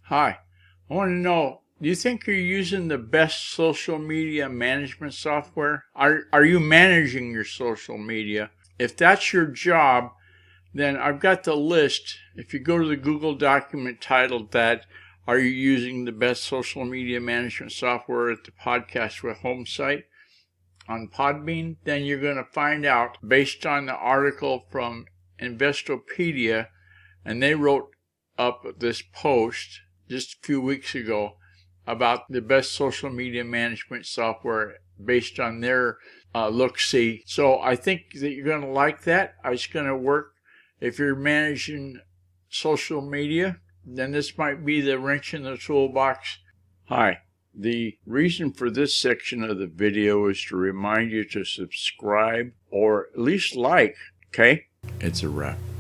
Hi, I want to know, do you think you're using the best social media management software? Are you managing your social media? If that's your job, then I've got the list. If you go to the Google document titled that, are you using the best social media management software at the Podcast with Home site on Podbean, then you're going to find out based on the article from Investopedia, and they wrote up this post just a few weeks ago about the best social media management software based on their look-see. So I think that you're going to like that. It's going to work. If you're managing social media, then this might be the wrench in the toolbox. Hi. The reason for this section of the video is to remind you to subscribe or at least like, okay? It's a wrap.